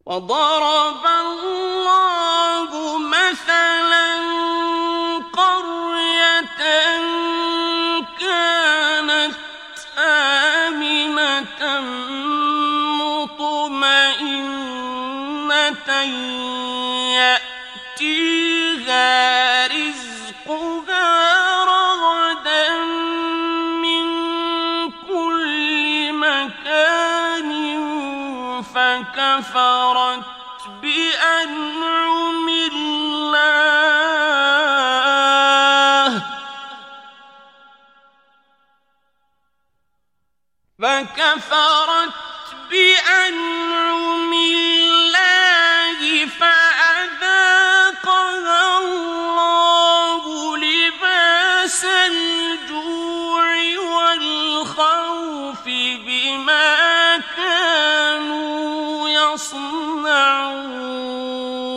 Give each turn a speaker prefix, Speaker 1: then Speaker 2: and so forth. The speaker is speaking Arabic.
Speaker 1: وضرب الله مثلا قرية كانت آمنة مطمئنة يأتيها رزقها رغدا من كل مكان فكفرت بأنعم الله فأذاقها الله لباس الجوع والخوف بما كانوا يصنعون